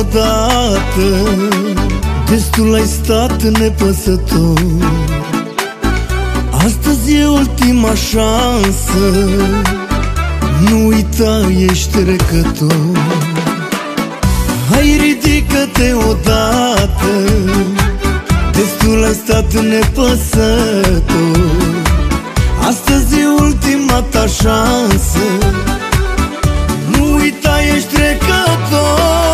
odată, destul ai stat nepăsător. Astăzi e ultima șansă, nu uita, ești trecător. Hai, ridică-te odată, destul ai stat nepăsător. Astăzi e ultima ta șansă, nu uita, ești trecător.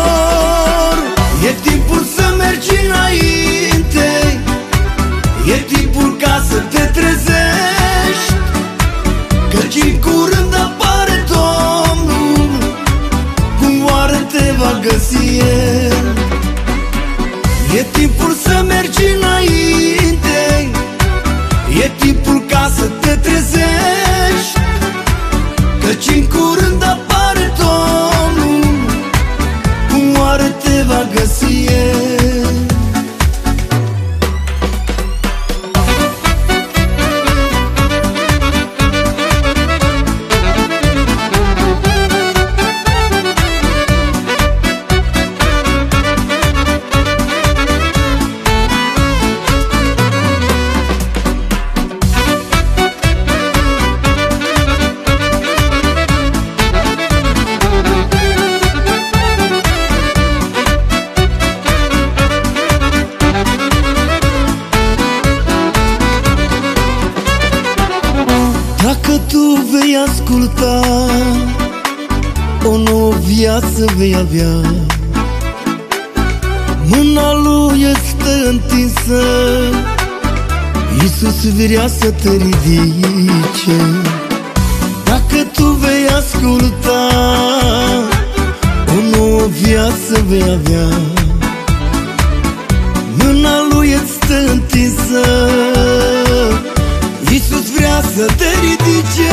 E timpul să mergi înainte, e timpul ca să te trezești, căci în curând apare Domnul, cum oare te va găsi El. E timpul să mergi înainte, e timpul ca să te trezești, căci în curând apare Domnul, cum oare te va găsi El. Dacă tu vei asculta, o nouă viață vei avea. Mâna Lui îți stă întinsă, Iisus vrea să te ridice. Dacă tu vei asculta, o nouă viață vei avea. Mâna Lui îți stă întinsă, Iisus vrea să te ridice.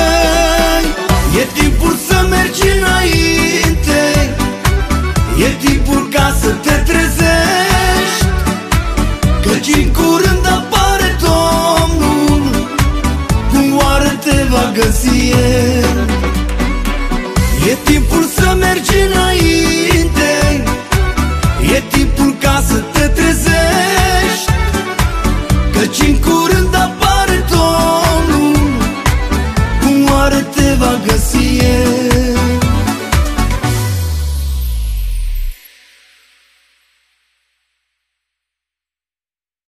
E timpul să mergi înainte, e timpul ca să te trezești, căci în curând apare Domnul, cum oare te va găsi El. E timpul să mergi înainte,